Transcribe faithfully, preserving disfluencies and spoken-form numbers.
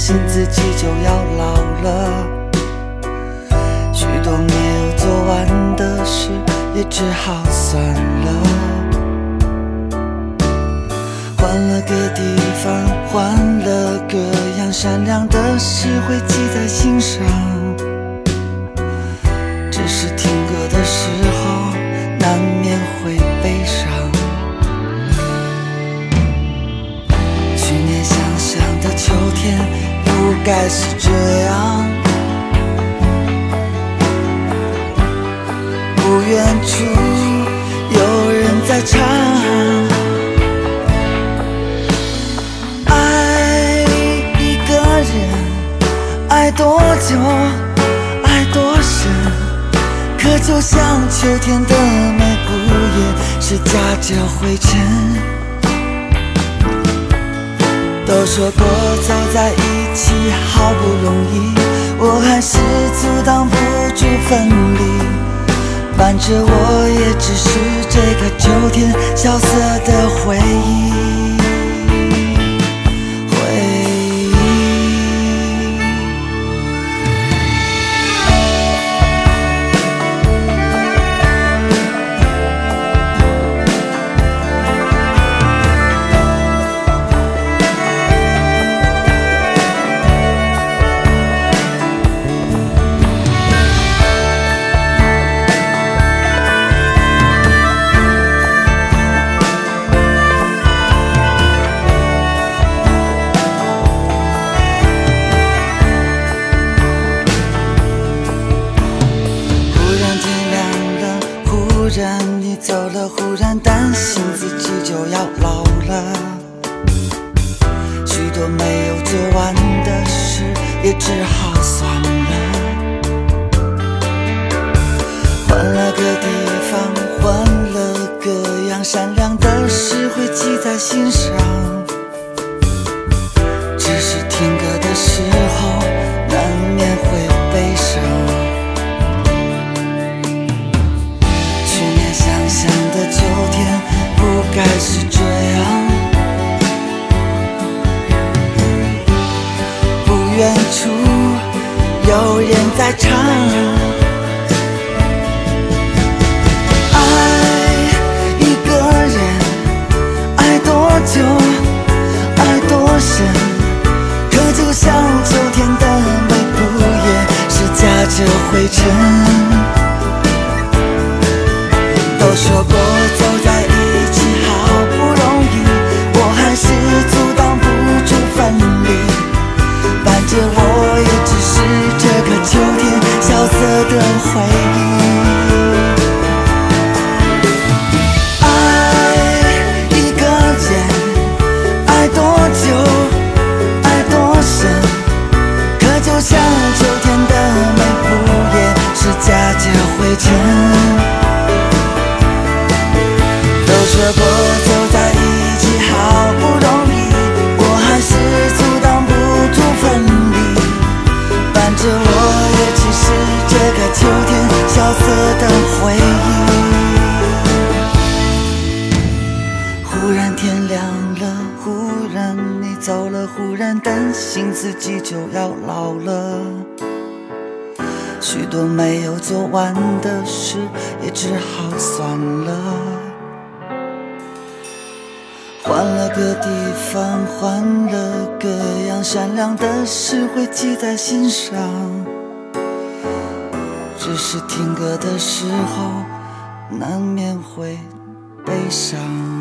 心自己就要老了。许多没有做完的事，也只好算了。换了个地方，换了个样，善良的事会记在心上。只是听歌的时候，难免会悲伤。去年想象的秋天，不该是这样。不远处有人在唱，爱一个人，爱多久，爱多深，可就像秋天的每步也是夹着灰尘。都说过走在一起好不容易，我还是阻挡不住分离。伴着我也只是这个秋天萧瑟的回忆，回忆。忽然你走了，忽然担心自己就要老了。许多没有做完的事，也只好算了。换了个地方，换了个样，善良的事会记在心上。只是听歌的时候，难免会悲伤。想的秋天不该是这样，不远处有人在唱，爱一个人，爱多久，爱多深，可就像秋天的每步也是夹着灰尘。都说过走在一起好不容易，我还是阻挡不住分离。伴着我也只是这个秋天萧瑟的回忆。爱一个人，爱多久，爱多深，可就像秋天的每步也是夹着灰尘。说过走在一起好不容易，我还是阻挡不住分离。伴着我也只是这个秋天萧瑟的回忆。忽然天亮了，忽然你走了，忽然担心自己就要老了。许多没有做完的事，也只好算了。换了个地方，换了个样，善良的事会记在心上。只是听歌的时候，难免会悲伤。